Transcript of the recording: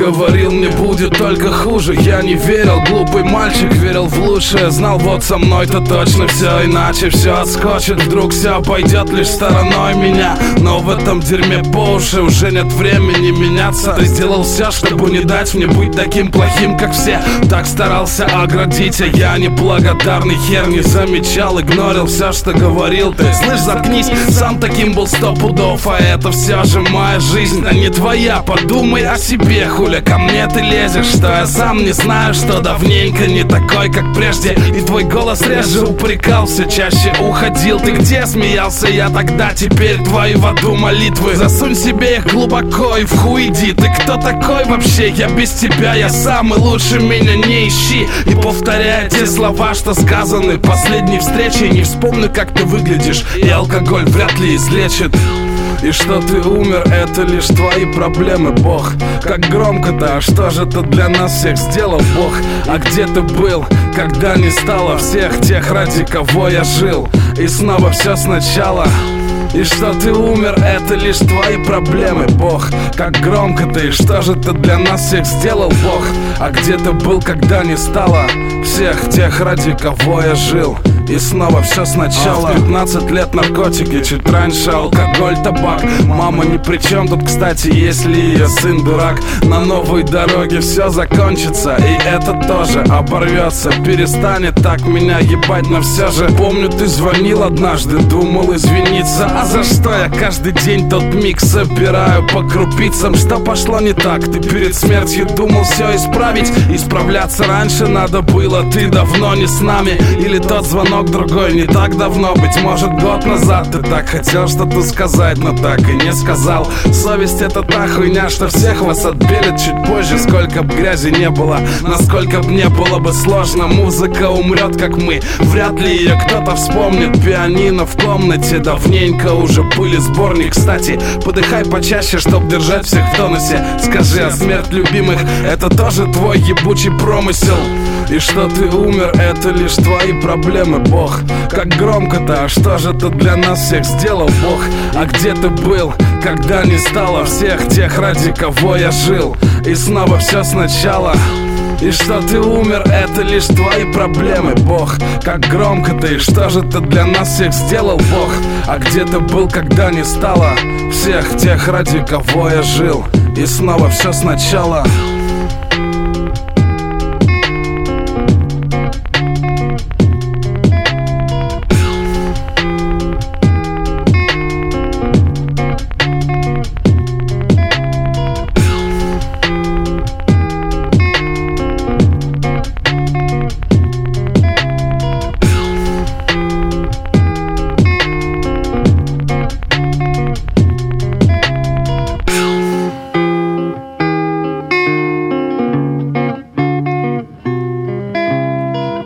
говорил, мне будет только хуже. Я не верил, глупый мальчик, верил в лучшее. Знал, вот со мной-то точно все иначе. Все отскочит, вдруг все обойдет лишь стороной меня. Но в этом дерьме по уши уже нет времени меняться. Ты сделал все, чтобы не дать мне быть таким плохим, как все. Так старался оградить, а я неблагодарный хер. Не замечал, игнорил все, что говорил ты. Слышь, заткнись, сам таким был 100 пудов. А это все же моя жизнь, а не твоя. Подумай о себе, хуля ко мне ты лезешь. Что я сам не знаю, что давненько не такой, как прежде. И твой голос реже упрекался, чаще уходил. Ты где смеялся я тогда, теперь твои в аду молитвы. Засунь себе их глубоко и в хуй иди. Ты кто такой вообще? Я без тебя, я сам, и лучше меня не ищи. И повторяя те слова, что сказаны последней встречи, не вспомню, как ты выглядишь, и алкоголь вряд ли излечит. И что ты умер, это лишь твои проблемы, Бог. Как громко-то, а что же ты для нас всех сделал, Бог? А где ты был, когда не стало всех тех, ради кого я жил? И снова все сначала. И что ты умер, это лишь твои проблемы, Бог. Как громко ты, и что же ты для нас всех сделал, Бог? А где ты был, когда не стало всех тех, ради кого я жил? И снова все сначала. 15 лет наркотики, чуть раньше алкоголь, табак. Мама ни при чем тут, кстати, если ее сын дурак. На новой дороге все закончится, и это тоже оборвется. Перестанет так меня ебать, но все же помню, ты звонил однажды, думал извиниться. А за что я каждый день тот миг собираю по крупицам? Что пошло не так? Ты перед смертью думал все исправить. Исправляться раньше надо было, ты давно не с нами. Или тот звонок другой не так давно, быть может год назад. Ты так хотел что-то сказать, но так и не сказал. Совесть — это та хуйня, что всех вас отбелит чуть позже. Сколько б грязи не было, насколько б не было бы сложно. Музыка умрет, как мы, вряд ли ее кто-то вспомнит. Пианино в комнате, давненько уже пыли сборник. Кстати, подыхай почаще, чтоб держать всех в тонусе. Скажи, а смерть любимых — это тоже твой ебучий промысел? И что ты умер, это лишь твои проблемы, Бог. Как громко-то, а что же ты для нас всех сделал, Бог? А где ты был, когда не стало всех тех, ради кого я жил? И снова все сначала. И что ты умер, это лишь твои проблемы, Бог. Как громко ты, и что же ты для нас всех сделал, Бог? А где ты был, когда не стало всех тех, ради кого я жил? И снова все сначала.